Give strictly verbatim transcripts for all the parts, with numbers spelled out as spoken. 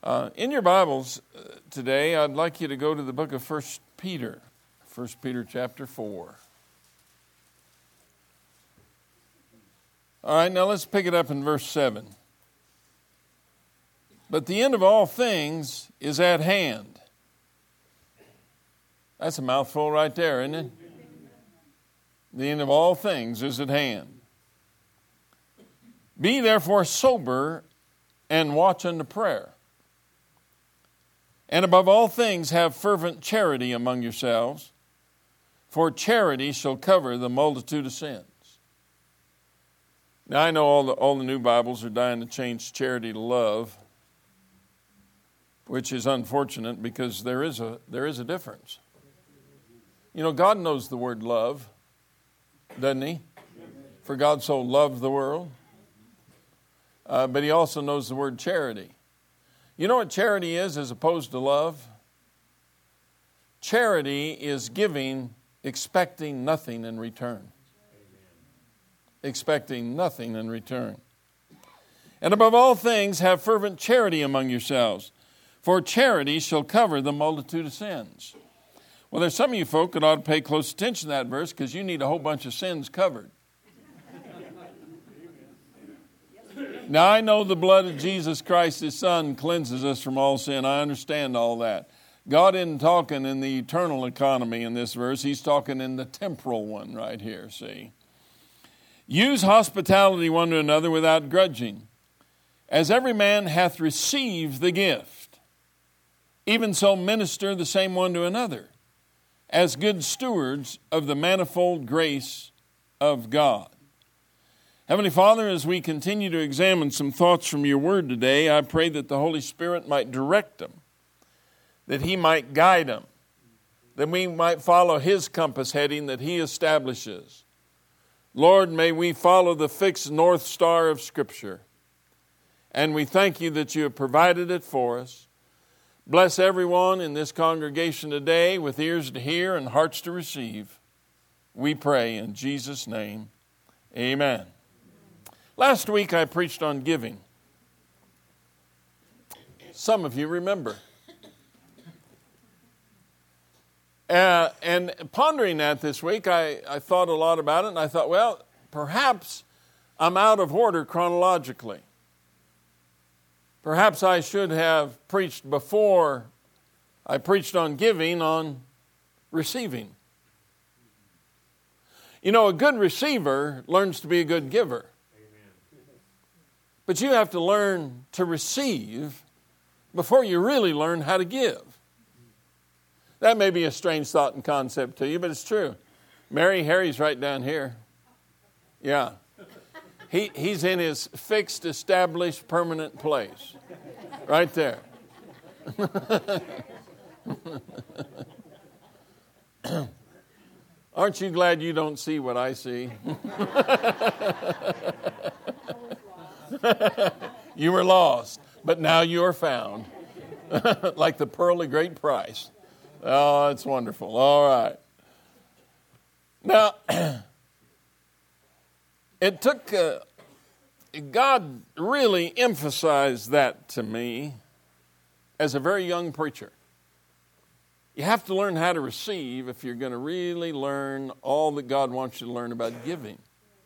Uh, in your Bibles uh, today, I'd like you to go to the book of First Peter, First Peter chapter four. All right, now let's pick it up in verse seven. But the end of all things is at hand. That's a mouthful right there, isn't it? The end of all things is at hand. Be therefore sober and watch unto prayer. And above all things have fervent charity among yourselves, for charity shall cover the multitude of sins. Now I know all the, all the new Bibles are dying to change charity to love, which is unfortunate because there is a there is a difference. You know, God knows the word love, doesn't he? For God so loved the world. Uh, but he also knows the word charity. You know what charity is as opposed to love? Charity is giving, expecting nothing in return. Amen. Expecting nothing in return. And above all things, have fervent charity among yourselves, for charity shall cover the multitude of sins. Well, there's some of you folk that ought to pay close attention to that verse because you need a whole bunch of sins covered. Now, I know the blood of Jesus Christ, his Son, cleanses us from all sin. I understand all that. God isn't talking in the eternal economy in this verse. He's talking in the temporal one right here, see. Use hospitality one to another without grudging. As every man hath received the gift, even so minister the same one to another, as good stewards of the manifold grace of God. Heavenly Father, as we continue to examine some thoughts from your word today, I pray that the Holy Spirit might direct them, that he might guide them, that we might follow his compass heading that he establishes. Lord, may we follow the fixed north star of Scripture, and we thank you that you have provided it for us. Bless everyone in this congregation today with ears to hear and hearts to receive. We pray in Jesus' name, amen. Last week I preached on giving. Some of you remember. Uh, and pondering that this week, I, I thought a lot about it, and I thought, well, perhaps I'm out of order chronologically. Perhaps I should have preached before I preached on giving, on receiving. You know, a good receiver learns to be a good giver. But you have to learn to receive before you really learn how to give. That may be a strange thought and concept to you, but it's true. Mary, Harry's right down here. Yeah. He, he's in his fixed, established, permanent place. Right there. Aren't you glad you don't see what I see? You were lost, but now you are found. Like the pearl of great price. Oh, it's wonderful. All right. Now, it took, uh, God really emphasized that to me as a very young preacher. You have to learn how to receive if you're going to really learn all that God wants you to learn about giving.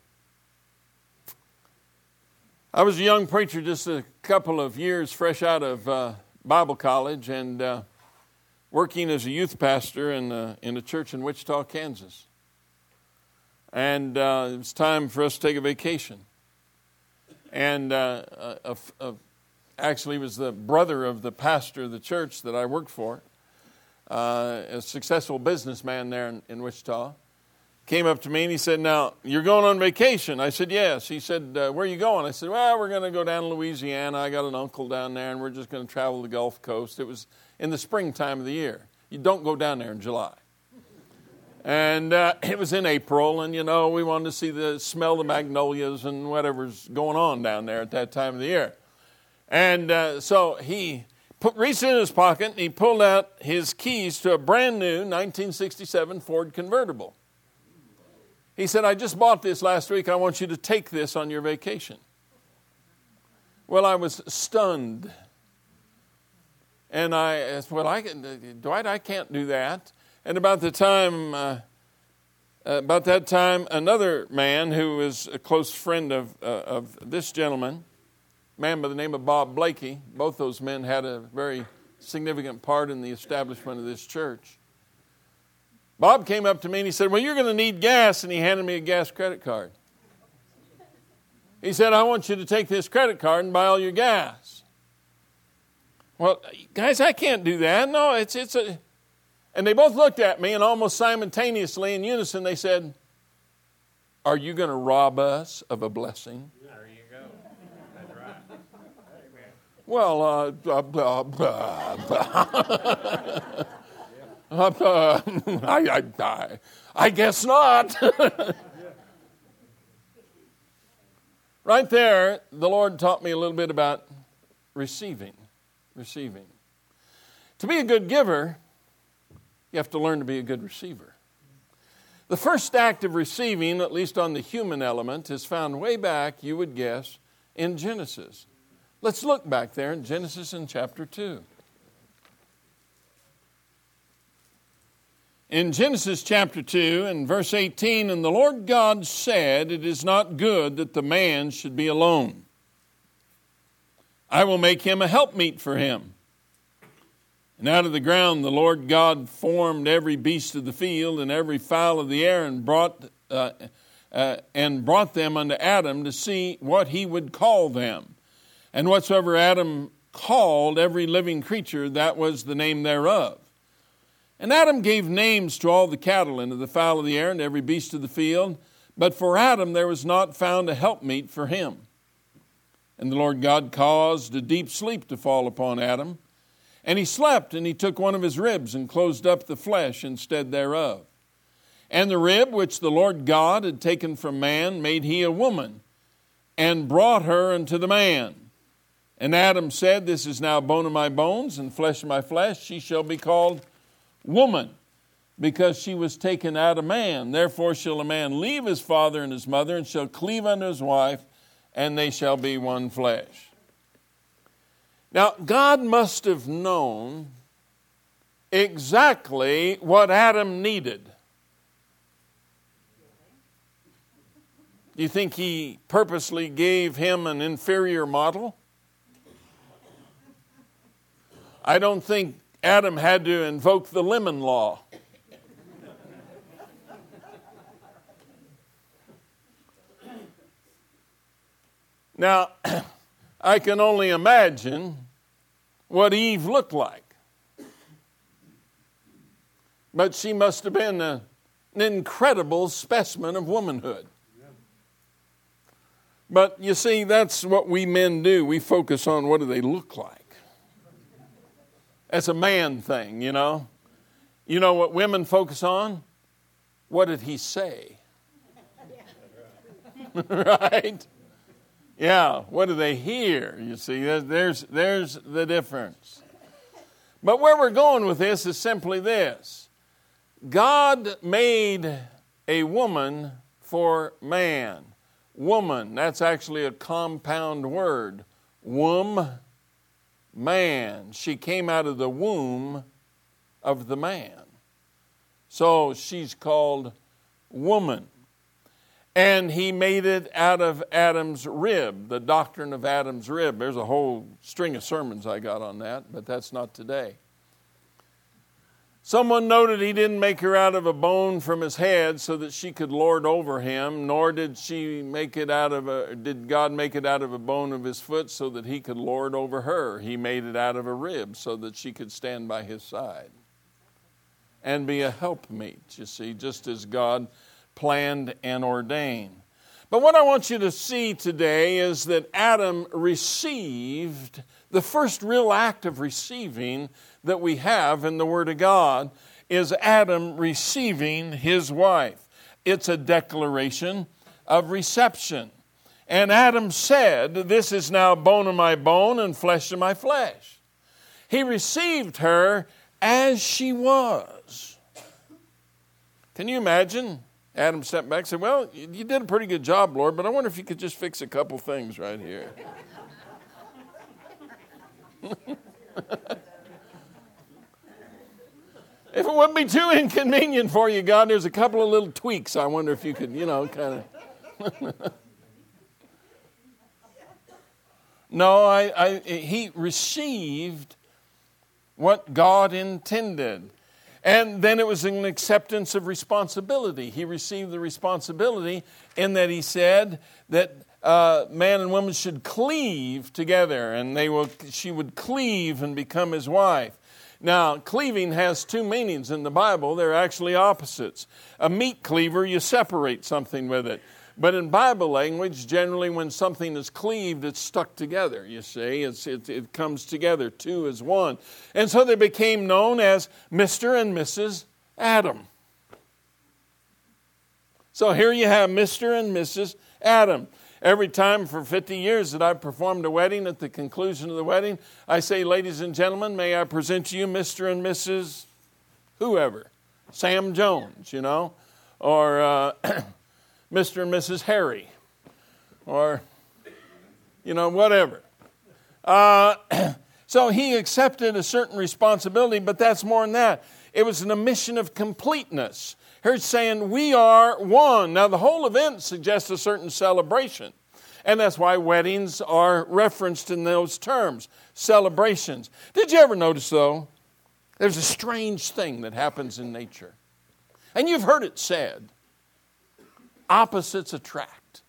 I was a young preacher just a couple of years fresh out of uh, Bible college and uh, working as a youth pastor in, uh, in a church in Wichita, Kansas. And uh, it was time for us to take a vacation. And uh, a, a, actually it was the brother of the pastor of the church that I worked for, uh, a successful businessman there in, in Wichita. Came up to me and he said, now, you're going on vacation? I said, yes. He said, uh, where are you going? I said, well, we're going to go down to Louisiana. I got an uncle down there, and we're just going to travel the Gulf Coast. It was in the springtime of the year. You don't go down there in July. And uh, it was in April, and, you know, we wanted to see the smell the magnolias and whatever's going on down there at that time of the year. And uh, so he put, reached in his pocket, and he pulled out his keys to a brand new nineteen sixty-seven Ford convertible. He said, I just bought this last week. I want you to take this on your vacation. Well, I was stunned And I said, well, I can, Dwight, I can't do that. And about the time, uh, about that time, another man who was a close friend of uh, of this gentleman, a man by the name of Bob Blakey, both those men had a very significant part in the establishment of this church. Bob came up to me and he said, well, you're going to need gas, and he handed me a gas credit card. He said, I want you to take this credit card and buy all your gas. Well, guys, I can't do that. No, it's it's a... And they both looked at me, and almost simultaneously in unison they said, are you going to rob us of a blessing? There you go. That's right. Well, uh, blah, blah, blah, blah. uh, I, I, I, I guess not. Right there, the Lord taught me a little bit about receiving. Receiving. To be a good giver, you have to learn to be a good receiver. The first act of receiving, at least on the human element, is found way back, you would guess, in Genesis. Let's look back there in Genesis in chapter two. In Genesis chapter two and verse eighteen, and the Lord God said, it is not good that the man should be alone. I will make him a helpmeet for him. And out of the ground the Lord God formed every beast of the field and every fowl of the air and brought uh, uh, and brought them unto Adam to see what he would call them. And whatsoever Adam called every living creature, that was the name thereof. And Adam gave names to all the cattle and to the fowl of the air and to every beast of the field. But for Adam there was not found a helpmeet for him. And the Lord God caused a deep sleep to fall upon Adam. And he slept, and he took one of his ribs and closed up the flesh instead thereof. And the rib which the Lord God had taken from man made he a woman, and brought her unto the man. And Adam said, this is now bone of my bones and flesh of my flesh. She shall be called woman, because she was taken out of man. Therefore shall a man leave his father and his mother, and shall cleave unto his wife, and they shall be one flesh. Now, God must have known exactly what Adam needed. Do you think he purposely gave him an inferior model? I don't think Adam had to invoke the lemon law. Now, I can only imagine what Eve looked like. But she must have been a, an incredible specimen of womanhood. But you see, that's what we men do. We focus on what do they look like. That's a man thing, you know. You know what women focus on? What did he say? Right? Yeah, what do they hear? You see, there's, there's the difference. But where we're going with this is simply this. God made a woman for man. Woman, that's actually a compound word. Womb, man. She came out of the womb of the man. So she's called woman. And he made it out of Adam's rib, the doctrine of Adam's rib. There's a whole string of sermons I got on that, but that's not today. Someone noted he didn't make her out of a bone from his head so that she could lord over him, nor did she make it out of a, did God make it out of a bone of his foot so that he could lord over her. He made it out of a rib so that she could stand by his side and be a helpmeet, you see, just as God planned and ordained. But what I want you to see today is that Adam received the first real act of receiving that we have in the Word of God is Adam receiving his wife. It's a declaration of reception. And Adam said, this is now bone of my bone and flesh of my flesh. He received her as she was. Can you imagine? Adam stepped back and said, well, you did a pretty good job, Lord, but I wonder if you could just fix a couple things right here. If it wouldn't be too inconvenient for you, God, there's a couple of little tweaks. I wonder if you could, you know, kind of. No, I, I, he received what God intended. And then it was an acceptance of responsibility. He received the responsibility in that he said that uh, man and woman should cleave together, and they will. She would cleave and become his wife. Now, cleaving has two meanings in the Bible. They're actually opposites. A meat cleaver, you separate something with it. But in Bible language, generally when something is cleaved, it's stuck together, you see. It's, it, it comes together, two as one. And so they became known as Mister and Missus Adam. So here you have Mister and Missus Adam. Every time for fifty years that I've performed a wedding, at the conclusion of the wedding, I say, ladies and gentlemen, may I present to you Mister and Missus whoever. Sam Jones, you know, or uh, Mister and Missus Harry, or, you know, whatever. Uh, so he accepted a certain responsibility, but that's more than that. It was an admission of completeness. Here's saying we are one. Now, the whole event suggests a certain celebration. And that's why weddings are referenced in those terms, celebrations. Did you ever notice, though, there's a strange thing that happens in nature. And you've heard it said, opposites attract.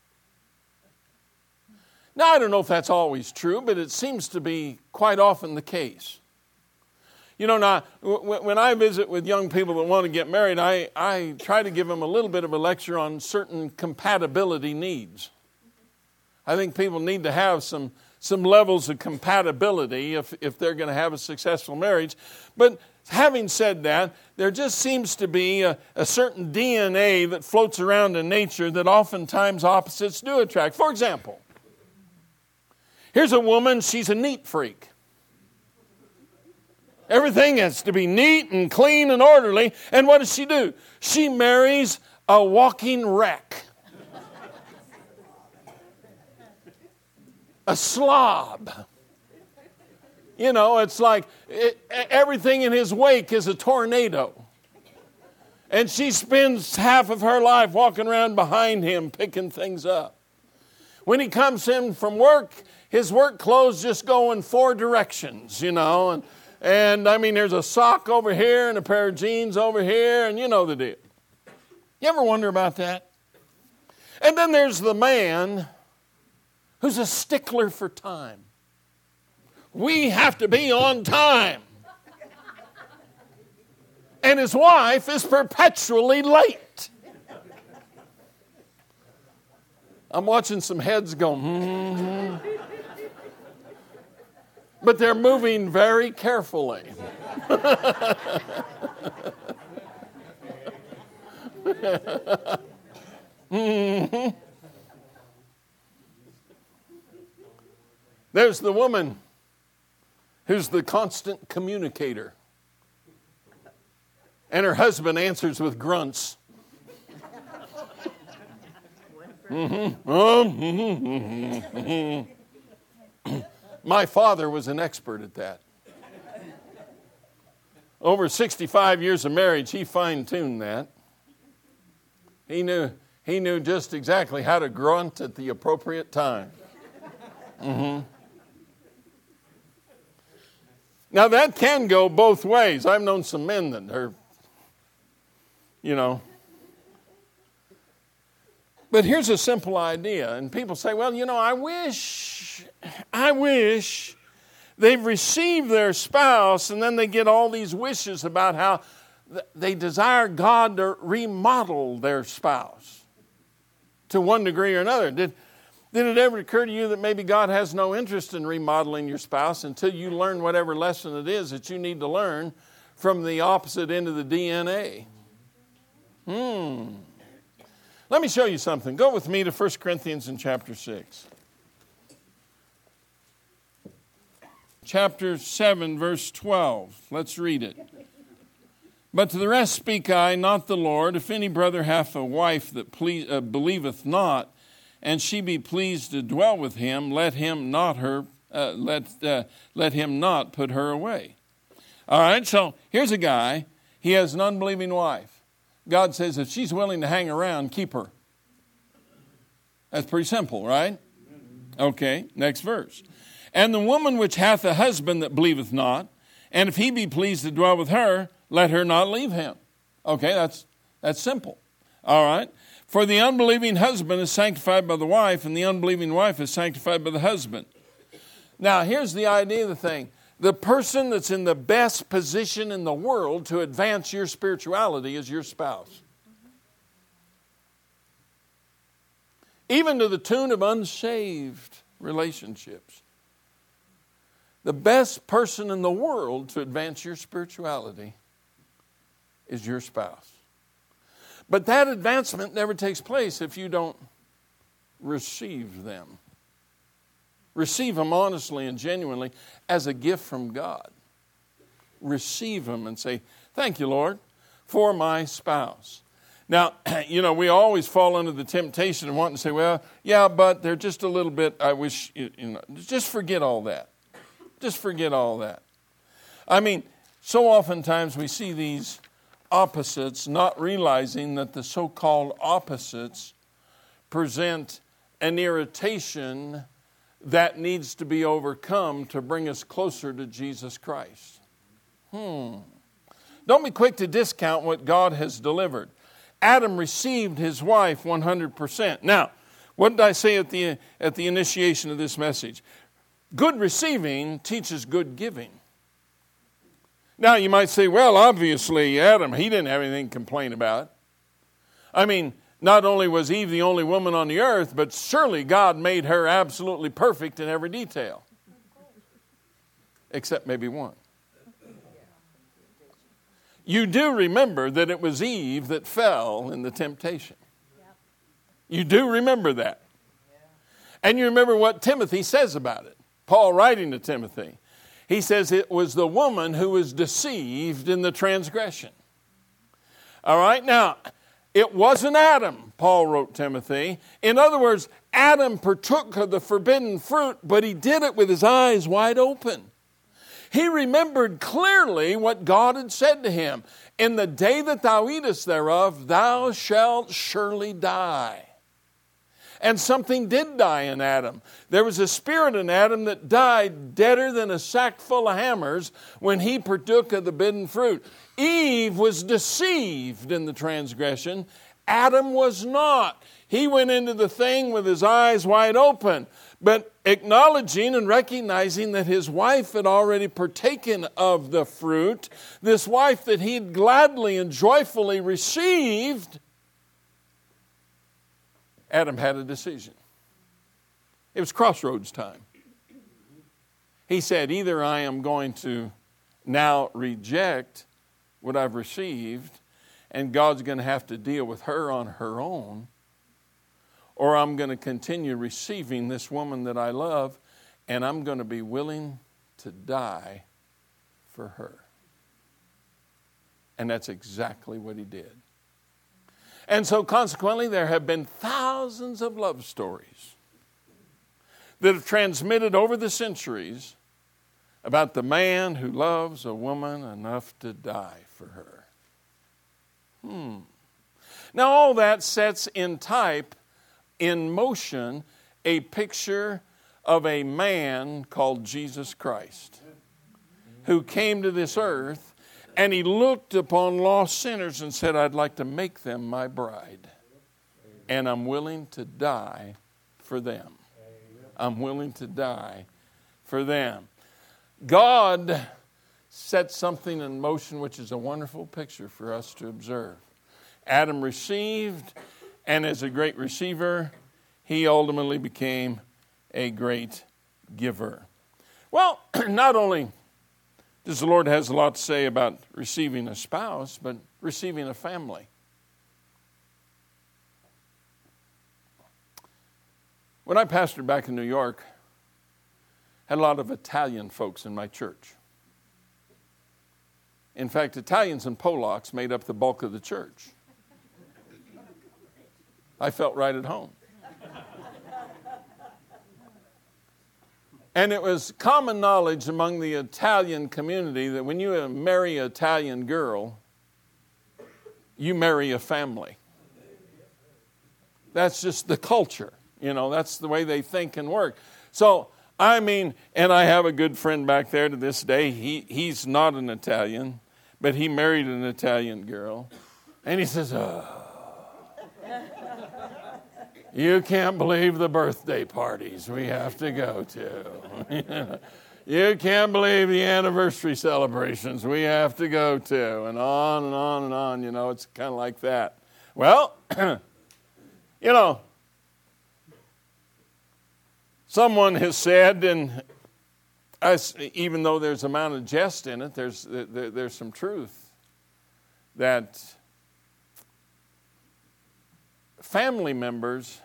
Now, I don't know if that's always true, but it seems to be quite often the case. You know, now, when I visit with young people that want to get married, I, I try to give them a little bit of a lecture on certain compatibility needs. I think people need to have some, some levels of compatibility if, if they're going to have a successful marriage. But having said that, there just seems to be a, a certain D N A that floats around in nature that oftentimes opposites do attract. For example, here's a woman, she's a neat freak. Everything has to be neat and clean and orderly. And what does she do? She marries a walking wreck. A slob. You know, it's like it, everything in his wake is a tornado. And she spends half of her life walking around behind him, picking things up. When he comes in from work, his work clothes just go in four directions, you know, and And, I mean, there's a sock over here and a pair of jeans over here, and you know the deal. You ever wonder about that? And then there's the man who's a stickler for time. We have to be on time. And his wife is perpetually late. I'm watching some heads go, mm-hmm. But they're moving very carefully. mm-hmm. There's the woman who's the constant communicator. And her husband answers with grunts. mm-hmm. Oh, mm-hmm, mm-hmm, mm-hmm. My father was an expert at that. Over sixty-five years of marriage, he fine-tuned that. He knew, he knew just exactly how to grunt at the appropriate time. Mm-hmm. Now, that can go both ways. I've known some men that are, you know. But here's a simple idea. And people say, well, you know, I wish, I wish they've received their spouse, and then they get all these wishes about how they desire God to remodel their spouse to one degree or another. Did, did it ever occur to you that maybe God has no interest in remodeling your spouse until you learn whatever lesson it is that you need to learn from the opposite end of the D N A? Hmm. Let me show you something. Go with me to First Corinthians in chapter six. Chapter seven, verse twelve. Let's read it. But to the rest speak I, not the Lord. If any brother hath a wife that please, uh, believeth not, and she be pleased to dwell with him, let him not her uh, let uh, let him not put her away. All right. So here's a guy. He has an unbelieving wife. God says if she's willing to hang around, keep her. That's pretty simple, right? Okay, next verse. And the woman which hath a husband that believeth not, and if he be pleased to dwell with her, let her not leave him. Okay, that's that's simple. All right. For the unbelieving husband is sanctified by the wife, and the unbelieving wife is sanctified by the husband. Now, here's the idea of the thing. The person that's in the best position in the world to advance your spirituality is your spouse. Even to the tune of unsaved relationships. The best person in the world to advance your spirituality is your spouse. But that advancement never takes place if you don't receive them. Receive them honestly and genuinely as a gift from God. Receive them and say, thank you, Lord, for my spouse. Now, you know, we always fall under the temptation of wanting to say, well, yeah, but they're just a little bit, I wish, you know, just forget all that. Just forget all that. I mean, so oftentimes we see these opposites, not realizing that the so-called opposites present an irritation that needs to be overcome to bring us closer to Jesus Christ. Hmm. Don't be quick to discount what God has delivered. Adam received his wife one hundred percent. Now, what did I say at the, at the initiation of this message? Good receiving teaches good giving. Now, you might say, well, obviously, Adam, he didn't have anything to complain about. I mean, not only was Eve the only woman on the earth, but surely God made her absolutely perfect in every detail. Except maybe one. You do remember that it was Eve that fell in the temptation. You do remember that. And you remember what Timothy says about it. Paul writing to Timothy. He says it was the woman who was deceived in the transgression. All right, now, it wasn't Adam, Paul wrote Timothy. In other words, Adam partook of the forbidden fruit, but he did it with his eyes wide open. He remembered clearly what God had said to him. In the day that thou eatest thereof, thou shalt surely die. And something did die in Adam. There was a spirit in Adam that died deader than a sack full of hammers when he partook of the forbidden fruit. Eve was deceived in the transgression. Adam was not. He went into the thing with his eyes wide open, but acknowledging and recognizing that his wife had already partaken of the fruit, this wife that he'd gladly and joyfully received, Adam had a decision. It was crossroads time. He said, either I am going to now reject what I've received, and God's going to have to deal with her on her own, or I'm going to continue receiving this woman that I love, and I'm going to be willing to die for her. And that's exactly what he did. And so consequently, there have been thousands of love stories that have transmitted over the centuries about the man who loves a woman enough to die for her. Hmm. Now all that sets in type, in motion, a picture of a man called Jesus Christ, who came to this earth and he looked upon lost sinners and said, I'd like to make them my bride. And I'm willing to die for them. I'm willing to die for them. God set something in motion which is a wonderful picture for us to observe. Adam received, and as a great receiver, he ultimately became a great giver. Well, not only does the Lord has a lot to say about receiving a spouse, but receiving a family. When I pastored back in New York, I had a lot of Italian folks in my church. In fact, Italians and Polacks made up the bulk of the church. I felt right at home. And it was common knowledge among the Italian community that when you marry an Italian girl, you marry a family. That's just the culture. You know, that's the way they think and work. So, I mean, and I have a good friend back there to this day. He he's not an Italian, but he married an Italian girl. And he says, oh, you can't believe the birthday parties we have to go to. You can't believe the anniversary celebrations we have to go to. And on and on and on. You know, it's kind of like that. Well, you know, someone has said, and us, even though there's an amount of jest in it, there's there, there's some truth, that family members,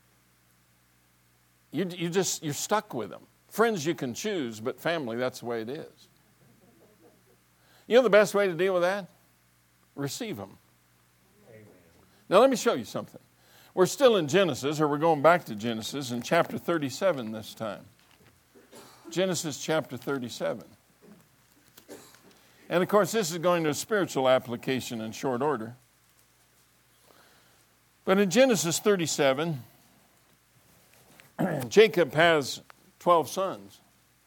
you you just you're stuck with them. Friends you can choose, but family, that's the way it is. You know the best way to deal with that? Receive them. Amen. Now let me show you something. We're still in Genesis, or we're going back to Genesis in chapter thirty-seven this time. Genesis chapter thirty-seven. And of course, this is going to a spiritual application in short order. But in Genesis thirty-seven, Jacob has twelve sons.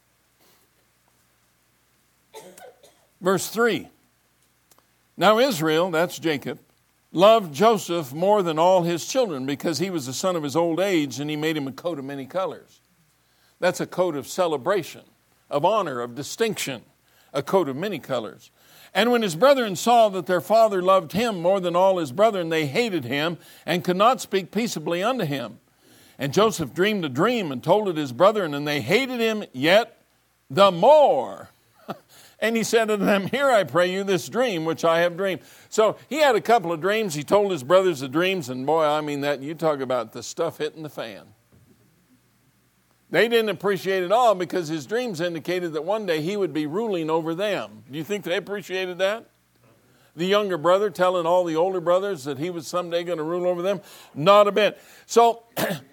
Verse three. Now Israel, that's Jacob, loved Joseph more than all his children because he was the son of his old age, and he made him a coat of many colors. That's a coat of celebration, of honor, of distinction, a coat of many colors. And when his brethren saw that their father loved him more than all his brethren, they hated him and could not speak peaceably unto him. And Joseph dreamed a dream and told it his brethren, and they hated him yet the more. And he said unto them, Hear, I pray you, this dream which I have dreamed. So he had a couple of dreams. He told his brothers the dreams, and boy, I mean, that you talk about the stuff hitting the fan. They didn't appreciate it all because his dreams indicated that one day he would be ruling over them. Do you think they appreciated that? The younger brother telling all the older brothers that he was someday going to rule over them? Not a bit. So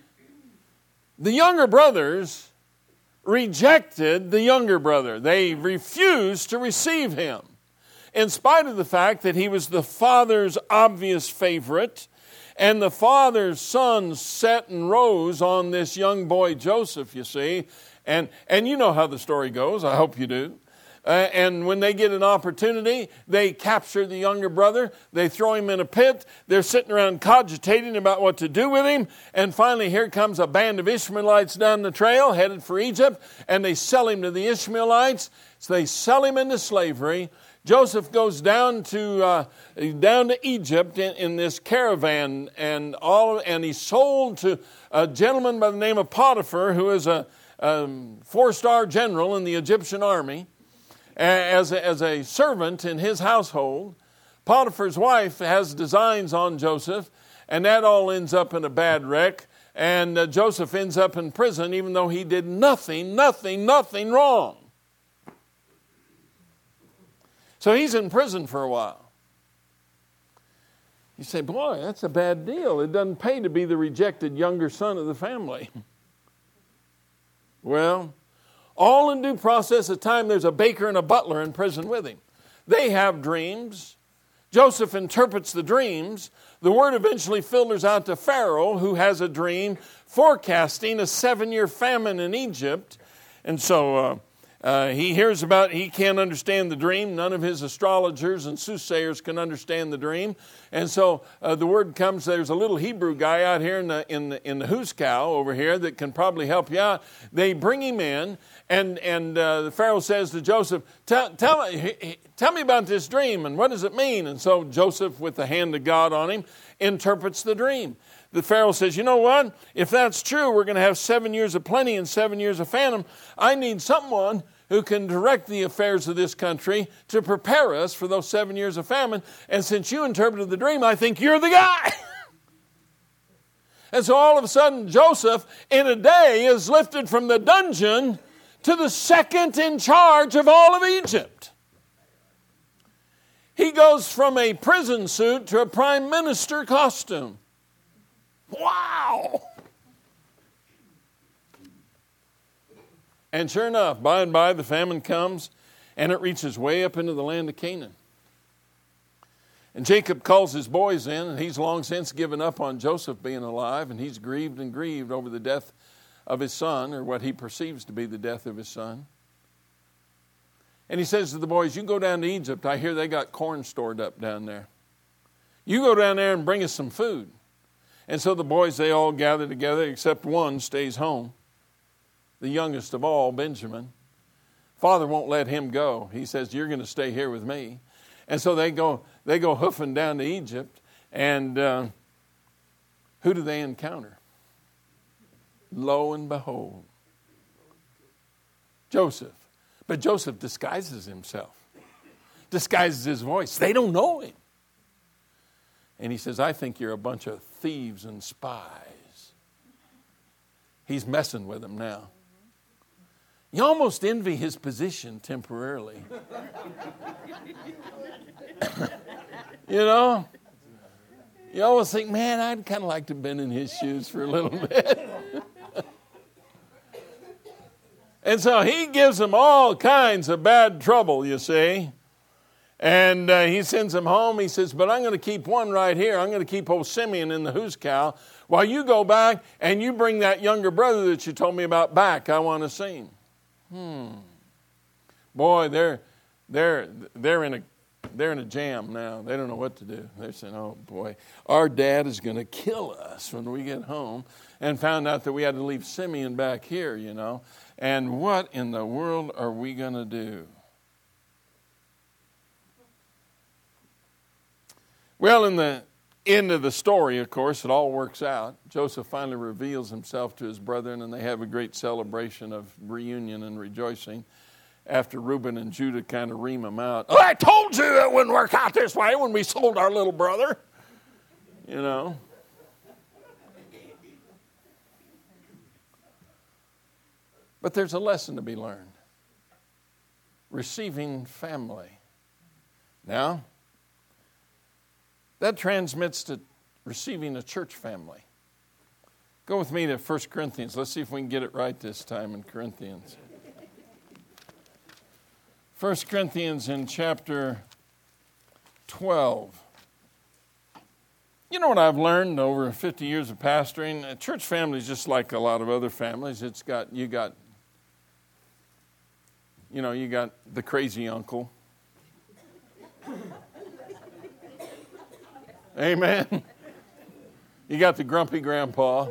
the younger brothers rejected the younger brother. They refused to receive him, in spite of the fact that he was the father's obvious favorite, and the father's sun set and rose on this young boy Joseph, you see. And, and you know how the story goes. I hope you do. Uh, and when they get an opportunity, they capture the younger brother. They throw him in a pit. They're sitting around cogitating about what to do with him. And finally, here comes a band of Ishmaelites down the trail, headed for Egypt. And they sell him to the Ishmaelites. So they sell him into slavery. Joseph goes down to uh, down to Egypt in, in this caravan, and all, and he's sold to a gentleman by the name of Potiphar, who is a, a four-star general in the Egyptian army, as a, as a servant in his household. Potiphar's wife has designs on Joseph, and that all ends up in a bad wreck. And uh, Joseph ends up in prison, even though he did nothing, nothing, nothing wrong. So he's in prison for a while. You say, boy, that's a bad deal. It doesn't pay to be the rejected younger son of the family. Well, all in due process of time, there's a baker and a butler in prison with him. They have dreams. Joseph interprets the dreams. The word eventually filters out to Pharaoh, who has a dream forecasting a seven-year famine in Egypt. And so uh, uh, he hears about, he can't understand the dream. None of his astrologers and soothsayers can understand the dream. And so uh, the word comes, there's a little Hebrew guy out here in the in the, in the Huskow over here that can probably help you out. They bring him in, and and uh, the Pharaoh says to Joseph, tell, tell, tell me about this dream, and what does it mean? And so Joseph, with the hand of God on him, interprets the dream. The Pharaoh says, you know what? If that's true, we're going to have seven years of plenty and seven years of famine. I need someone who can direct the affairs of this country to prepare us for those seven years of famine. And since you interpreted the dream, I think you're the guy. And so all of a sudden, Joseph, in a day, is lifted from the dungeon to the second in charge of all of Egypt. He goes from a prison suit to a prime minister costume. Wow! And sure enough, by and by the famine comes, and it reaches way up into the land of Canaan. And Jacob calls his boys in, and he's long since given up on Joseph being alive, and he's grieved and grieved over the death of his son, or what he perceives to be the death of his son. And he says to the boys, you go down to Egypt. I hear they got corn stored up down there. You go down there and bring us some food. And so the boys, they all gather together, except one stays home. The youngest of all, Benjamin. Father won't let him go. He says, you're going to stay here with me. And so they go they go hoofing down to Egypt. And uh, who do they encounter? Lo and behold, Joseph. But Joseph disguises himself, disguises his voice. They don't know him. And he says, I think you're a bunch of thieves and spies. He's messing with them now. You almost envy his position temporarily. You know? You always think, man, I'd kind of like to have been in his shoes for a little bit. And so he gives them all kinds of bad trouble, you see. And uh, he sends them home. He says, but I'm going to keep one right here. I'm going to keep old Simeon in the hoosecow while you go back and you bring that younger brother that you told me about back. I want to see him. Hmm. Boy, they're they're they're in a they're in a jam now. They don't know what to do. They're saying, oh boy, our dad is going to kill us when we get home. And found out that we had to leave Simeon back here, you know. And what in the world are we going to do? Well, in the end of the story, of course, it all works out. Joseph finally reveals himself to his brethren, and they have a great celebration of reunion and rejoicing after Reuben and Judah kind of ream him out. Oh, I told you it wouldn't work out this way when we sold our little brother. You know. But there's a lesson to be learned. Receiving family. Now, that transmits to receiving a church family. Go with me to First Corinthians. Let's see if we can get it right this time in Corinthians. First Corinthians in chapter twelve. You know what I've learned over fifty years of pastoring? A church family is just like a lot of other families. It's got, you got, you know, you got the crazy uncle. Amen. You got the grumpy grandpa.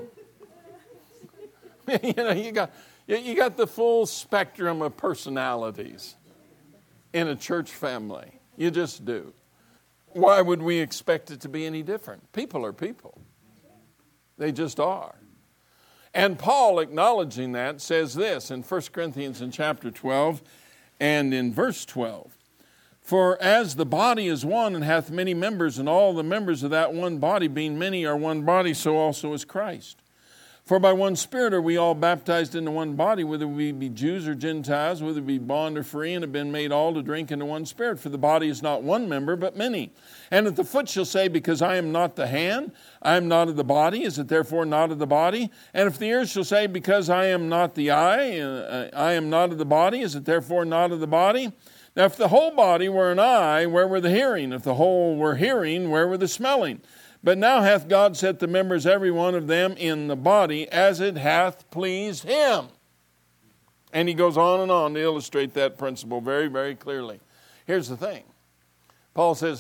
you know, you got you got the full spectrum of personalities in a church family. You just do. Why would we expect it to be any different? People are people. They just are. And Paul, acknowledging that, says this in First Corinthians in chapter twelve and in verse twelve. For as the body is one and hath many members, and all the members of that one body, being many, are one body, so also is Christ. For by one Spirit are we all baptized into one body, whether we be Jews or Gentiles, whether we be bond or free, and have been made all to drink into one Spirit. For the body is not one member, but many. And if the foot shall say, because I am not the hand, I am not of the body, is it therefore not of the body? And if the ear shall say, because I am not the eye, uh, I am not of the body, is it therefore not of the body? Now, if the whole body were an eye, where were the hearing? If the whole were hearing, where were the smelling? But now hath God set the members, every one of them, in the body, as it hath pleased him. And he goes on and on to illustrate that principle very, very clearly. Here's the thing. Paul says,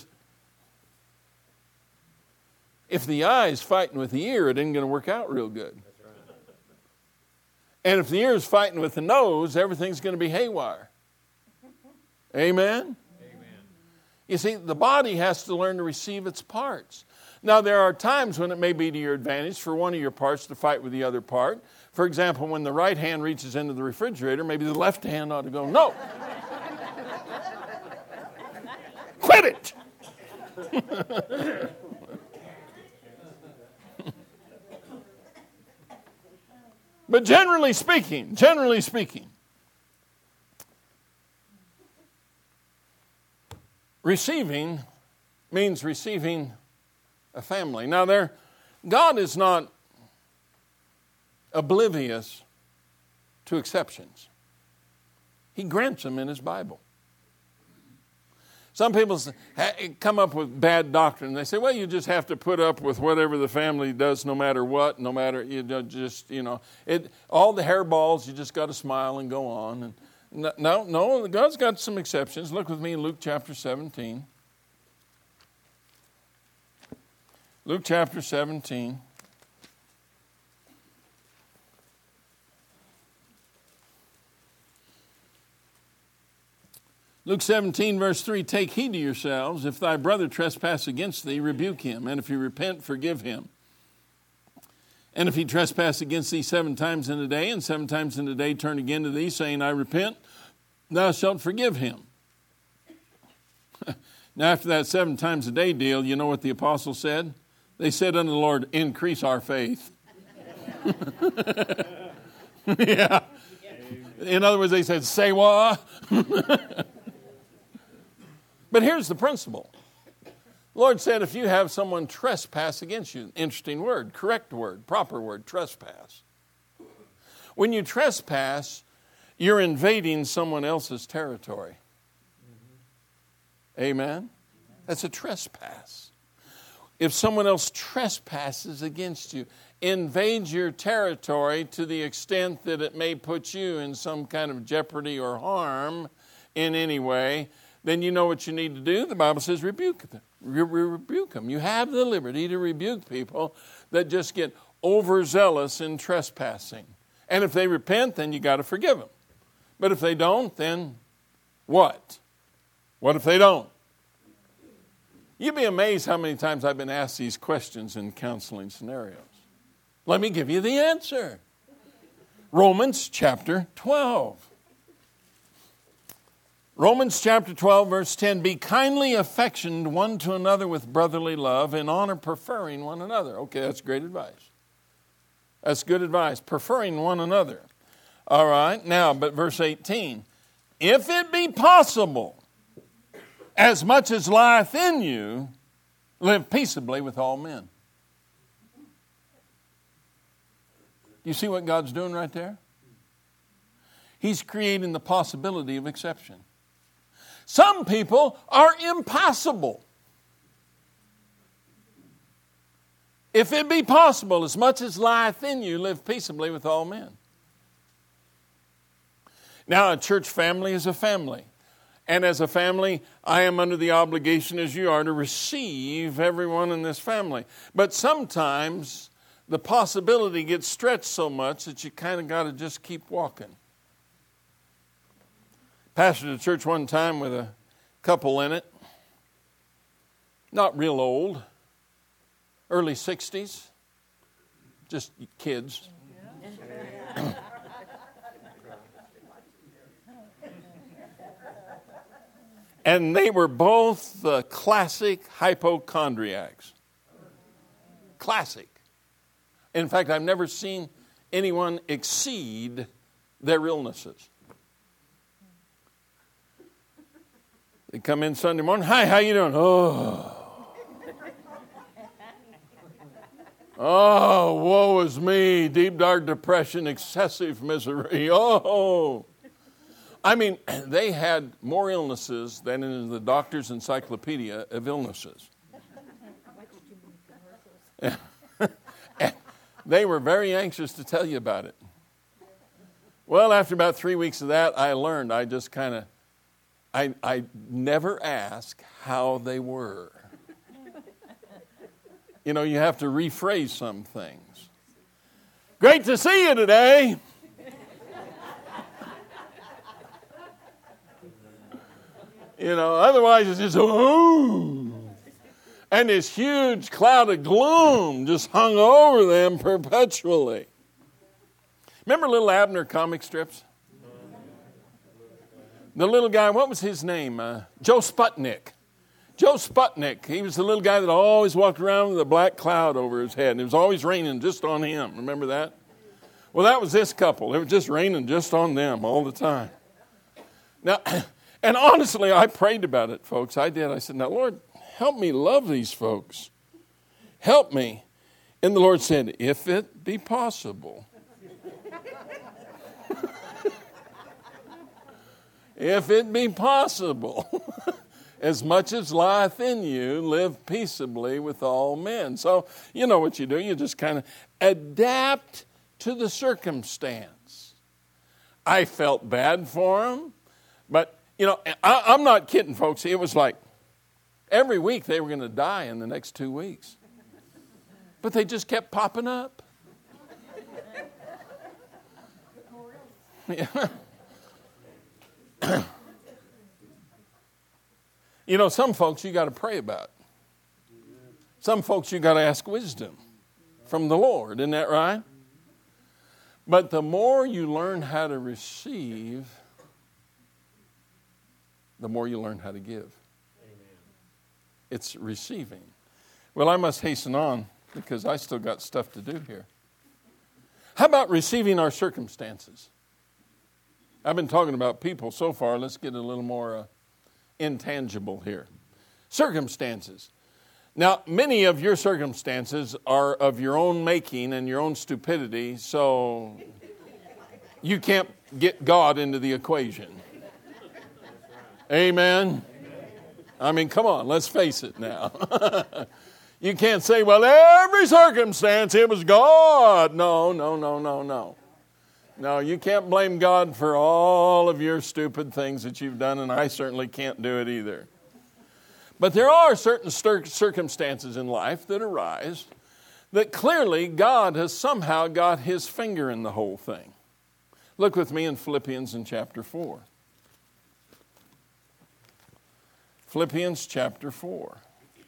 if the eye is fighting with the ear, it ain't going to work out real good. And if the ear is fighting with the nose, everything's going to be haywire. Amen? Amen. You see, the body has to learn to receive its parts. Now, there are times when it may be to your advantage for one of your parts to fight with the other part. For example, when the right hand reaches into the refrigerator, maybe the left hand ought to go, no. Quit it. But generally speaking, generally speaking, receiving means receiving a family. Now, there, God is not oblivious to exceptions. He grants them in His Bible. Some people come up with bad doctrine. They say, well, you just have to put up with whatever the family does no matter what, no matter, you know, just, you know, it. all the hairballs, you just got to smile and go on. And no, no, God's got some exceptions. Look with me in Luke chapter seventeen. Luke chapter seventeen. Luke seventeen, verse three, take heed to yourselves. If thy brother trespass against thee, rebuke him. And if he repent, forgive him. And if he trespass against thee seven times in a day, and seven times in a day turn again to thee, saying, I repent, thou shalt forgive him. Now, after that seven times a day deal, you know what the apostles said? They said unto the Lord, increase our faith. Yeah. In other words, they said, say what? But here's the principle. The Lord said, if you have someone trespass against you, interesting word, correct word, proper word, trespass. When you trespass, you're invading someone else's territory. Mm-hmm. Amen? That's a trespass. If someone else trespasses against you, invades your territory to the extent that it may put you in some kind of jeopardy or harm in any way, then you know what you need to do. The Bible says rebuke them. Re- rebuke them. You have the liberty to rebuke people that just get overzealous in trespassing. And if they repent, then you got to forgive them. But if they don't, then what? What if they don't? You'd be amazed how many times I've been asked these questions in counseling scenarios. Let me give you the answer. Romans chapter twelve. Romans chapter twelve, verse ten, be kindly affectioned one to another with brotherly love, in honor preferring one another. Okay, that's great advice. That's good advice, preferring one another. All right, now, but verse eighteen, if it be possible, as much as lieth in you, live peaceably with all men. You see what God's doing right there? He's creating the possibility of exception. Some people are impossible. If it be possible, as much as lieth in you, live peaceably with all men. Now, a church family is a family. And as a family, I am under the obligation, as you are, to receive everyone in this family. But sometimes the possibility gets stretched so much that you kind of got to just keep walking. Pastored a church one time with a couple in it. Not real old. Early sixties. Just kids. And they were both the classic hypochondriacs. Classic. In fact, I've never seen anyone exceed their illnesses. They come in Sunday morning, hi, how you doing? Oh. Oh, woe is me, deep, dark depression, excessive misery. Oh. I mean, they had more illnesses than in the doctor's encyclopedia of illnesses. And they were very anxious to tell you about it. Well, after about three weeks of that, I learned, I just kind of, I, I never ask how they were. You know, you have to rephrase some things. Great to see you today. You know, otherwise it's just, ooh. And this huge cloud of gloom just hung over them perpetually. Remember little Abner comic strips? The little guy, what was his name? Uh, Joe Sputnik. Joe Sputnik. He was the little guy that always walked around with a black cloud over his head. And it was always raining just on him. Remember that? Well, that was this couple. It was just raining just on them all the time. Now, and honestly, I prayed about it, folks. I did. I said, now, Lord, help me love these folks. Help me. And the Lord said, if it be possible. If it be possible. as much as lieth in you, live peaceably with all men. So, you know what you do. You just kind of adapt to the circumstance. I felt bad for them. But, you know, I, I'm not kidding, folks. It was like every week they were going to die in the next two weeks. But they just kept popping up. Yeah. You know, some folks you got to pray about. Some folks you got to ask wisdom from the Lord. Isn't that right? But the more you learn how to receive, the more you learn how to give. Amen. It's receiving. Well, I must hasten on because I still got stuff to do here. How about receiving our circumstances? I've been talking about people so far. Let's get a little more uh, intangible here. Circumstances. Now, many of your circumstances are of your own making and your own stupidity, so you can't get God into the equation. Amen? I mean, come on, let's face it now. You can't say, well, every circumstance, it was God. No, no, no, no, no. No, you can't blame God for all of your stupid things that you've done, and I certainly can't do it either. But there are certain circumstances in life that arise that clearly God has somehow got his finger in the whole thing. Look with me in Philippians in chapter four. Philippians chapter four.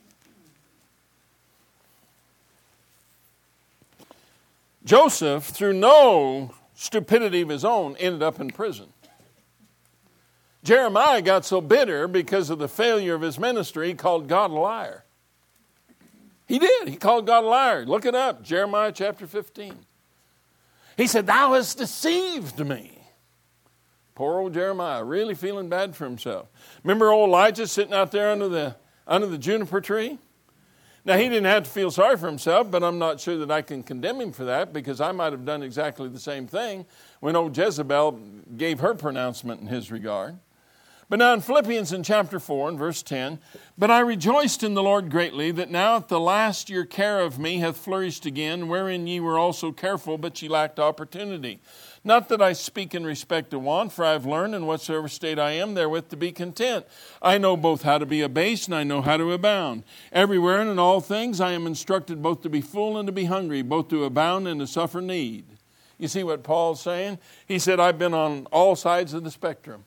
Joseph, through no stupidity of his own, ended up in prison. Jeremiah got so bitter because of the failure of his ministry, he called God a liar. He did. He called God a liar. Look it up, Jeremiah chapter fifteen. He said, thou hast deceived me. Poor old Jeremiah, really feeling bad for himself. Remember old Elijah sitting out there under the, under the juniper tree? Now, he didn't have to feel sorry for himself, but I'm not sure that I can condemn him for that because I might have done exactly the same thing when old Jezebel gave her pronouncement in his regard. But now in Philippians in chapter four and verse ten, but I rejoiced in the Lord greatly that now at the last your care of me hath flourished again, wherein ye were also careful, but ye lacked opportunity. Not that I speak in respect to want, for I have learned in whatsoever state I am therewith to be content. I know both how to be abased and I know how to abound. Everywhere and in all things I am instructed both to be full and to be hungry, both to abound and to suffer need. You see what Paul's saying? He said, I've been on all sides of the spectrum.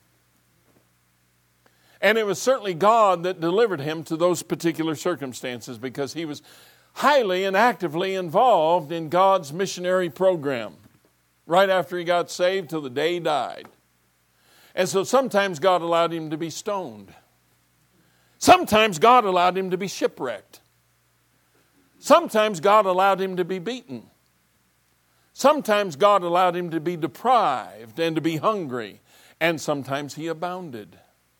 And it was certainly God that delivered him to those particular circumstances because he was highly and actively involved in God's missionary program right after he got saved till the day he died. And so sometimes God allowed him to be stoned. Sometimes God allowed him to be shipwrecked. Sometimes God allowed him to be beaten. Sometimes God allowed him to be deprived and to be hungry. And sometimes he abounded.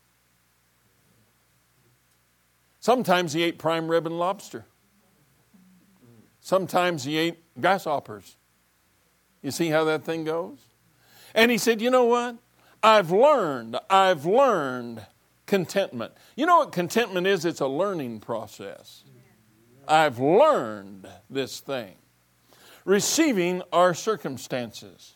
Sometimes he ate prime rib and lobster. Sometimes he ate grasshoppers. You see how that thing goes? And he said, you know what? I've learned, I've learned contentment. You know what contentment is? It's a learning process. I've learned this thing. Receiving our circumstances.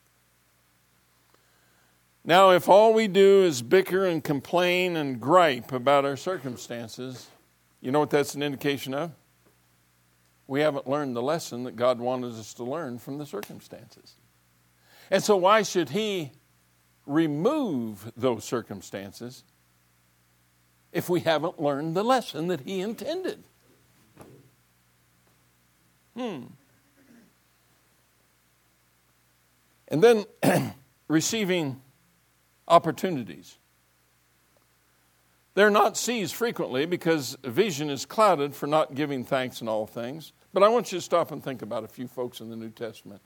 Now, if all we do is bicker and complain and gripe about our circumstances, you know what that's an indication of? We haven't learned the lesson that God wanted us to learn from the circumstances. And so why should He remove those circumstances if we haven't learned the lesson that He intended? Hmm. And then receiving opportunities. They're not seized frequently because vision is clouded for not giving thanks in all things. But I want you to stop and think about a few folks in the New Testament.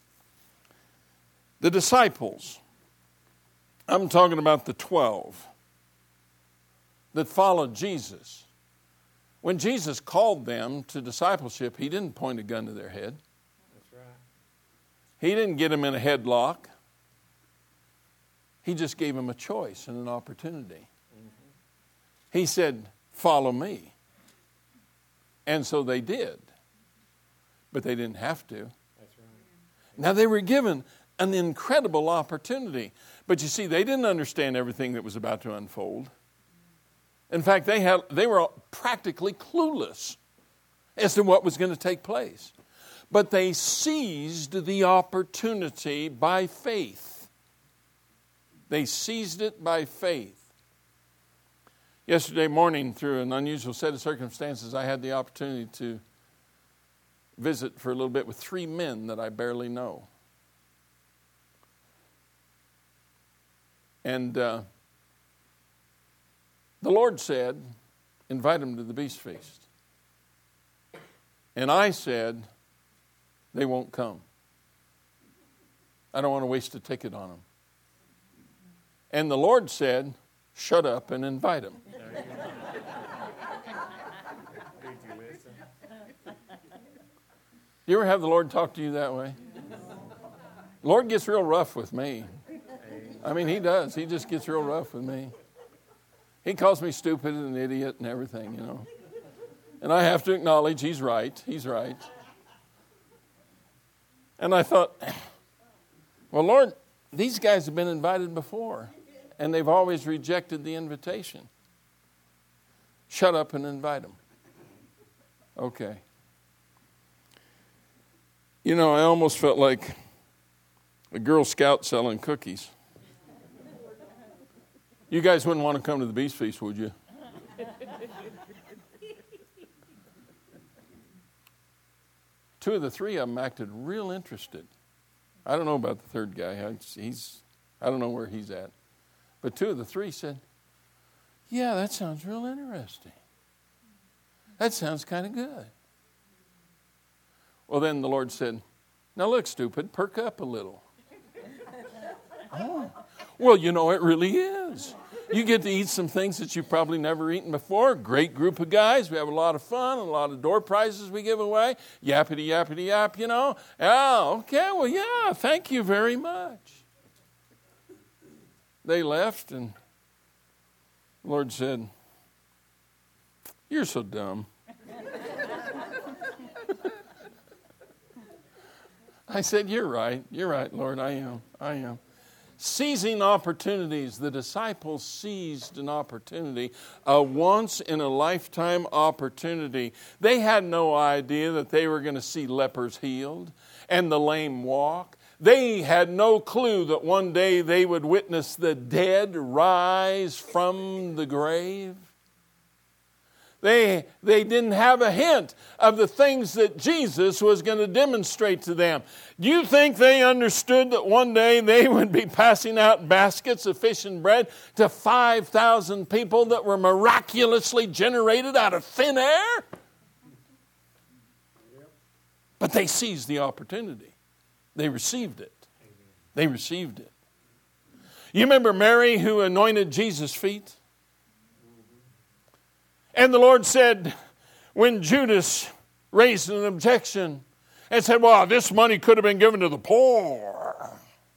The disciples, I'm talking about the twelve that followed Jesus. When Jesus called them to discipleship, He didn't point a gun to their head. That's right. He didn't get them in a headlock. He just gave them a choice and an opportunity. Mm-hmm. He said, follow me. And so they did. But they didn't have to. That's right. Now they were given an incredible opportunity. But you see, they didn't understand everything that was about to unfold. In fact, they had they were practically clueless as to what was going to take place. But they seized the opportunity by faith. They seized it by faith. Yesterday morning, through an unusual set of circumstances, I had the opportunity to visit for a little bit with three men that I barely know. And uh, the Lord said, invite them to the Beast Feast. And I said, they won't come. I don't want to waste a ticket on them. And the Lord said, shut up and invite them. Did you listen? You ever have the Lord talk to you that way? The Lord gets real rough with me. I mean, he does. He just gets real rough with me. He calls me stupid and an idiot and everything, you know. And I have to acknowledge he's right. He's right. And I thought, well, Lord, these guys have been invited before, and they've always rejected the invitation. Shut up and invite them. Okay. You know, I almost felt like a Girl Scout selling cookies. You guys wouldn't want to come to the Beast Feast, would you? Two of the three of them acted real interested. I don't know about the third guy. He's, I don't know where he's at. But two of the three said, yeah, that sounds real interesting. That sounds kind of good. Well, then the Lord said, now look, stupid, perk up a little. Oh, well, you know, it really is. You get to eat some things that you've probably never eaten before. Great group of guys. We have a lot of fun, a lot of door prizes we give away. Yappity, yappity, yap, you know. Oh, okay, well, yeah, thank you very much. They left, and the Lord said, you're so dumb. I said, you're right. You're right, Lord. I am. I am. Seizing opportunities. The disciples seized an opportunity, a once-in-a-lifetime opportunity. They had no idea that they were going to see lepers healed and the lame walk. They had no clue that one day they would witness the dead rise from the grave. They, they didn't have a hint of the things that Jesus was going to demonstrate to them. Do you think they understood that one day they would be passing out baskets of fish and bread to five thousand people that were miraculously generated out of thin air? But they seized the opportunity. They received it. They received it. You remember Mary who anointed Jesus' feet? And the Lord said, when Judas raised an objection and said, well, this money could have been given to the poor.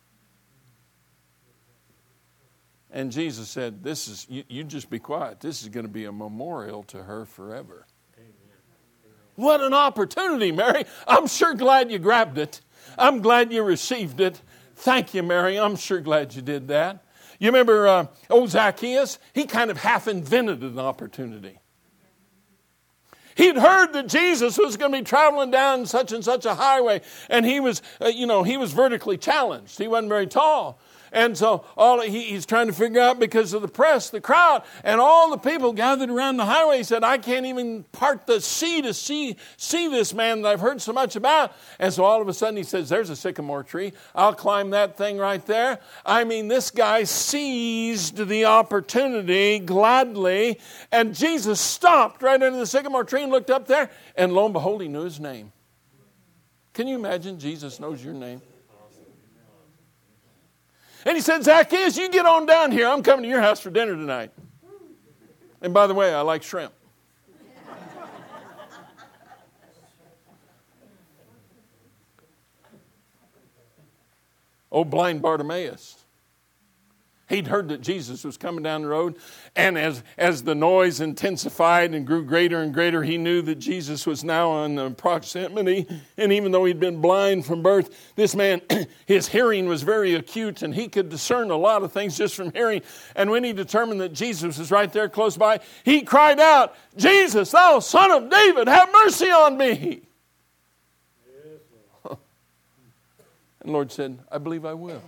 And Jesus said, this is, you, you just be quiet. This is going to be a memorial to her forever. Amen. What an opportunity, Mary. I'm sure glad you grabbed it. I'm glad you received it. Thank you, Mary. I'm sure glad you did that. You remember uh, old Zacchaeus? He kind of half invented an opportunity. He'd heard that Jesus was going to be traveling down such and such a highway, and he was, uh, you know, he was vertically challenged. He wasn't very tall. And so all he, he's trying to figure out because of the press, the crowd, and all the people gathered around the highway. He said, I can't even part the sea to see, see this man that I've heard so much about. And so all of a sudden he says, there's a sycamore tree. I'll climb that thing right there. I mean, this guy seized the opportunity gladly. And Jesus stopped right under the sycamore tree and looked up there. And lo and behold, he knew his name. Can you imagine Jesus knows your name? And he said, Zacchaeus, you get on down here. I'm coming to your house for dinner tonight. And by the way, I like shrimp. Oh, blind Bartimaeus. He'd heard that Jesus was coming down the road, and as, as the noise intensified and grew greater and greater, he knew that Jesus was now in the proximity, and even though he'd been blind from birth, this man, his hearing was very acute, and he could discern a lot of things just from hearing, and when he determined that Jesus was right there close by, he cried out, "Jesus, thou son of David, have mercy on me!" And the Lord said, "I believe I will."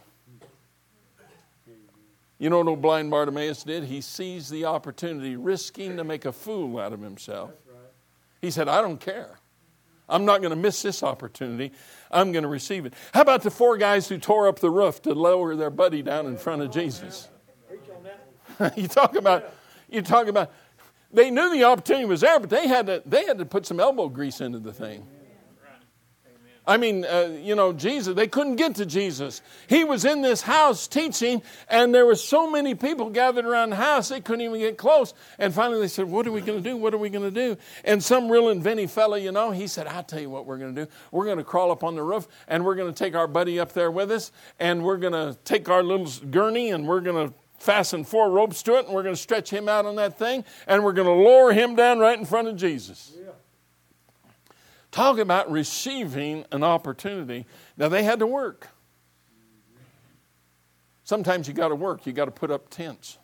You know what old blind Bartimaeus did? He seized the opportunity, risking to make a fool out of himself. He said, "I don't care. I'm not going to miss this opportunity. I'm going to receive it." How about the four guys who tore up the roof to lower their buddy down in front of Jesus? you talk about, you talk about, they knew the opportunity was there, but they had to, they had to put some elbow grease into the thing. I mean, uh, you know, Jesus, they couldn't get to Jesus. He was in this house teaching, and there were so many people gathered around the house, they couldn't even get close. And finally they said, "What are we going to do? What are we going to do?" And some real inventive fellow, you know, he said, "I'll tell you what we're going to do. We're going to crawl up on the roof, and we're going to take our buddy up there with us, and we're going to take our little gurney, and we're going to fasten four ropes to it, and we're going to stretch him out on that thing, and we're going to lower him down right in front of Jesus." Yeah. Talk about receiving an opportunity. Now, they had to work. Sometimes you got to work. You got to put up tents.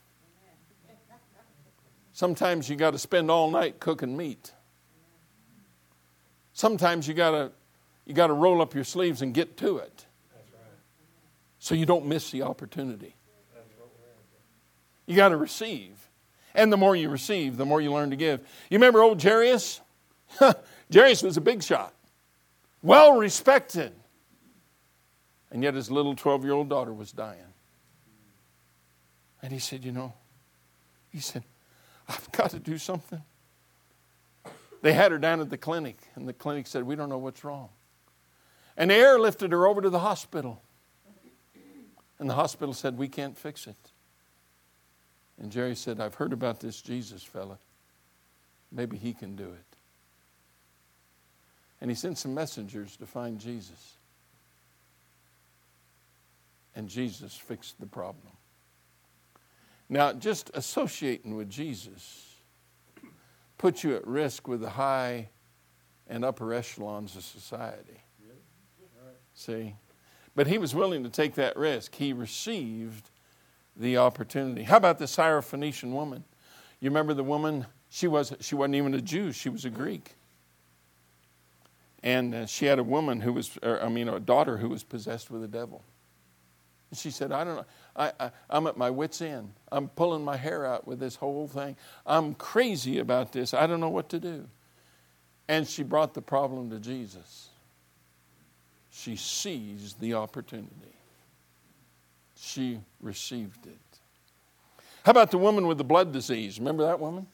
Sometimes you got to spend all night cooking meat. Sometimes you got to you got to roll up your sleeves and get to it. That's right. So you don't miss the opportunity. That's what we're after. You got to receive. And the more you receive, the more you learn to give. You remember old Jairus? Jairus was a big shot, well respected, and yet his little twelve-year-old daughter was dying. And he said, you know, he said, "I've got to do something." They had her down at the clinic, and the clinic said, "We don't know what's wrong." And they airlifted her over to the hospital. And the hospital said, "We can't fix it." And Jerry said, "I've heard about this Jesus fella. Maybe he can do it." And he sent some messengers to find Jesus. And Jesus fixed the problem. Now, just associating with Jesus puts you at risk with the high and upper echelons of society. See? But he was willing to take that risk. He received the opportunity. How about the Syrophoenician woman? You remember the woman? She, was, she wasn't even a Jew. She was a Greek. And uh, she had a woman who was, or, I mean, a daughter who was possessed with a devil. And she said, "I don't know. I, I, I'm at my wit's end. I'm pulling my hair out with this whole thing. I'm crazy about this. I don't know what to do." And she brought the problem to Jesus. She seized the opportunity. She received it. How about the woman with the blood disease? Remember that woman?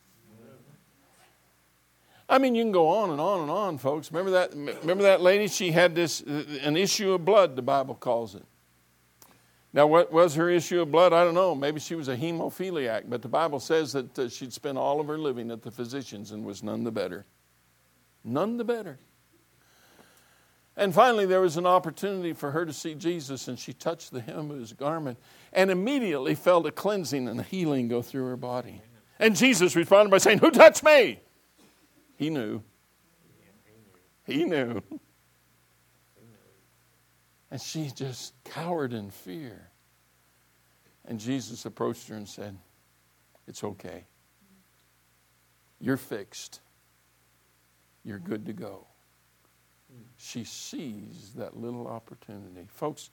I mean, you can go on and on and on, folks. Remember that, remember that lady? She had this, an issue of blood, the Bible calls it. Now, what was her issue of blood? I don't know. Maybe she was a hemophiliac, but the Bible says that uh, she'd spent all of her living at the physician's and was none the better. None the better. And finally, there was an opportunity for her to see Jesus, and she touched the hem of his garment and immediately felt a cleansing and a healing go through her body. And Jesus responded by saying, "Who touched me?" He knew. He knew. And she just cowered in fear. And Jesus approached her and said, "It's okay. You're fixed. You're good to go." She seized that little opportunity. Folks,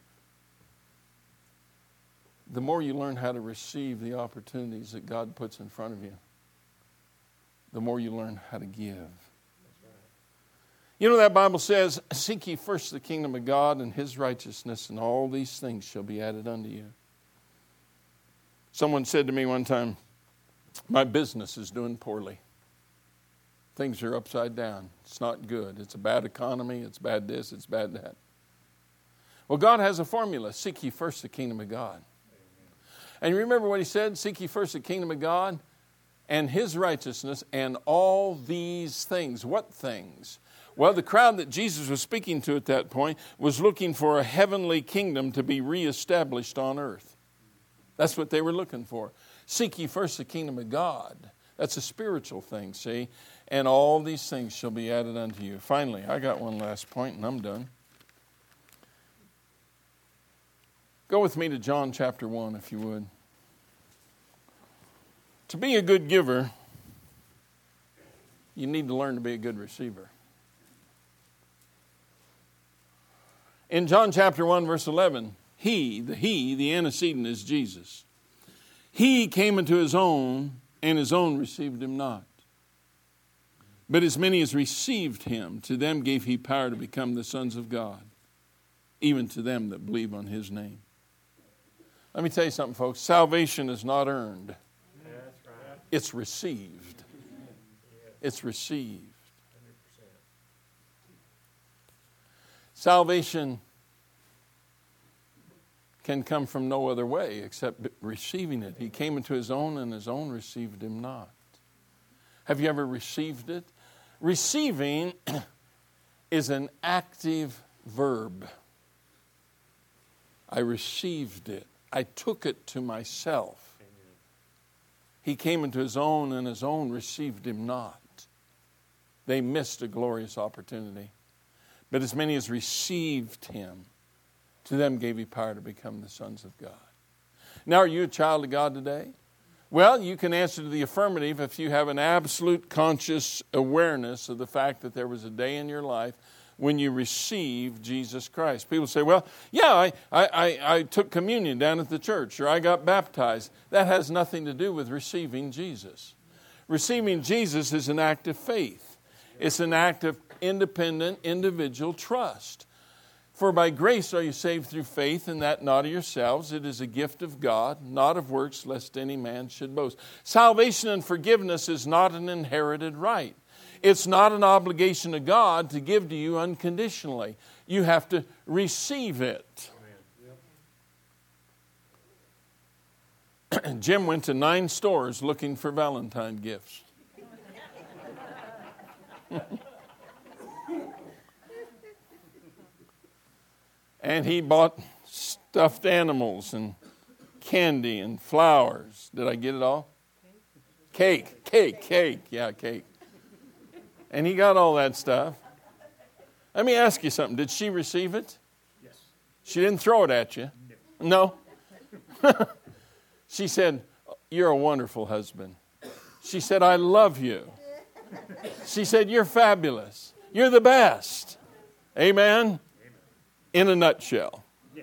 the more you learn how to receive the opportunities that God puts in front of you, the more you learn how to give. You know that Bible says, "Seek ye first the kingdom of God and his righteousness, and all these things shall be added unto you." Someone said to me one time, "My business is doing poorly. Things are upside down. It's not good. It's a bad economy. It's bad this. It's bad that." Well, God has a formula. Seek ye first the kingdom of God. Amen. And you remember what he said? Seek ye first the kingdom of God and his righteousness, and all these things. What things? Well, the crowd that Jesus was speaking to at that point was looking for a heavenly kingdom to be reestablished on earth. That's what they were looking for. Seek ye first the kingdom of God. That's a spiritual thing, see? And all these things shall be added unto you. Finally, I got one last point and I'm done. Go with me to John chapter one, if you would. To be a good giver, you need to learn to be a good receiver. In John chapter one, verse eleven, He, the He, the antecedent is Jesus. He came into His own, and His own received Him not. But as many as received Him, to them gave He power to become the sons of God, even to them that believe on His name. Let me tell you something, folks. Salvation is not earned. It's received. It's received. Salvation can come from no other way except receiving it. He came into His own, and His own received Him not. Have you ever received it? Receiving is an active verb. I received it. I took it to myself. Amen. He came into His own, and His own received Him not. They missed a glorious opportunity. But as many as received Him, to them gave He power to become the sons of God. Now, are you a child of God today? Well, you can answer to the affirmative if you have an absolute conscious awareness of the fact that there was a day in your life when you received Jesus Christ. People say, well, yeah, I, I, I, I took communion down at the church, or I got baptized. That has nothing to do with receiving Jesus. Receiving Jesus is an act of faith. It's an act of independent, individual trust. For by grace are you saved through faith, and that not of yourselves. It is a gift of God, not of works, lest any man should boast. Salvation and forgiveness is not an inherited right. It's not an obligation of God to give to you unconditionally. You have to receive it. Yep. Jim went to nine stores looking for Valentine gifts. And he bought stuffed animals and candy and flowers. Did I get it all? Cake, cake, cake. Yeah, cake. And he got all that stuff. Let me ask you something. Did she receive it? Yes. She didn't throw it at you? No. No? She said, you're a wonderful husband. She said, I love you. She said, you're fabulous. You're the best. Amen? Amen. In a nutshell. Yes.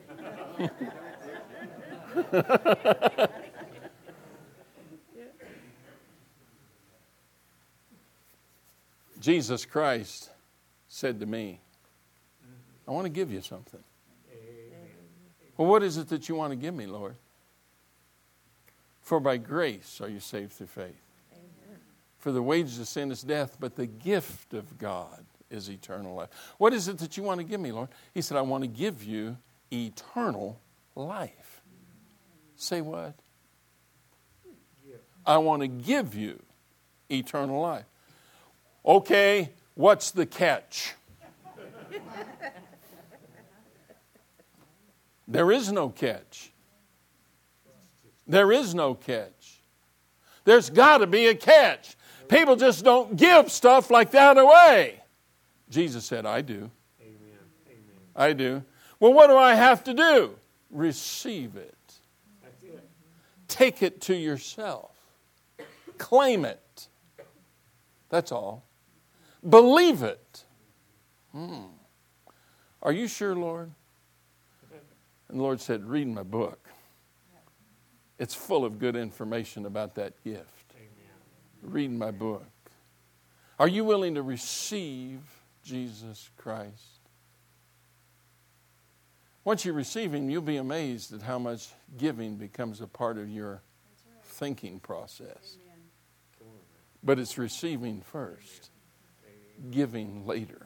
Jesus Christ said to me, I want to give you something. Amen. Well, what is it that you want to give me, Lord? For by grace are you saved through faith. Amen. For the wages of sin is death, but the gift of God is eternal life. What is it that you want to give me, Lord? He said, I want to give you eternal life. Say what? I want to give you eternal life. Okay, what's the catch? There is no catch. There is no catch. There's got to be a catch. People just don't give stuff like that away. Jesus said, I do. Amen. Amen. I do. Well, what do I have to do? Receive it. That's it. Take it to yourself. Claim it. That's all. Believe it. Hmm. Are you sure, Lord? And the Lord said, read my book. It's full of good information about that gift. Amen. Read my book. Are you willing to receive Jesus Christ? Once you receive Him, you'll be amazed at how much giving becomes a part of your thinking process. Amen. But it's receiving first, giving later.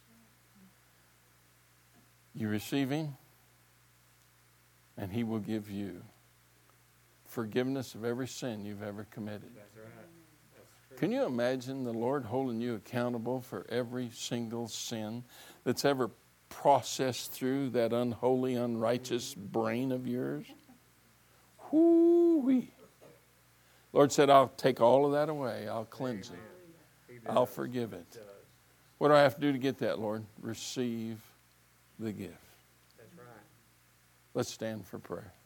You receive Him, and He will give you forgiveness of every sin you've ever committed. That's right. That's Can you imagine the Lord holding you accountable for every single sin that's ever processed through that unholy, unrighteous brain of yours? Whoo-wee. Lord said, I'll take all of that away. I'll cleanse it. I'll forgive it. What do I have to do to get that, Lord? Receive the gift. That's right. Let's stand for prayer.